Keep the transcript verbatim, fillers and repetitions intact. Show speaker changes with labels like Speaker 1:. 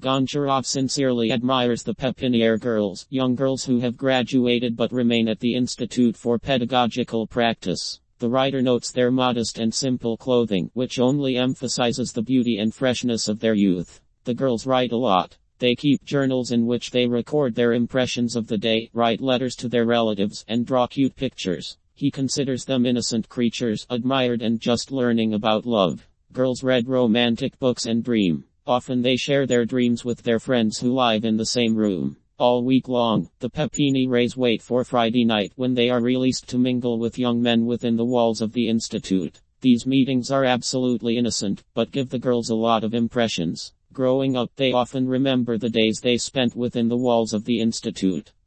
Speaker 1: Goncharov sincerely admires the Pepiniere girls, young girls who have graduated but remain at the institute for pedagogical practice. The writer notes their modest and simple clothing, which only emphasizes the beauty and freshness of their youth. The girls write a lot. They keep journals in which they record their impressions of the day, write letters to their relatives, and draw cute pictures. He considers them innocent creatures, admired and just learning about love. Girls read romantic books and dream. Often they share their dreams with their friends who live in the same room. All week long, the Pepinières wait for Friday night when they are released to mingle with young men within the walls of the institute. These meetings are absolutely innocent, but give the girls a lot of impressions. Growing up, they often remember the days they spent within the walls of the institute.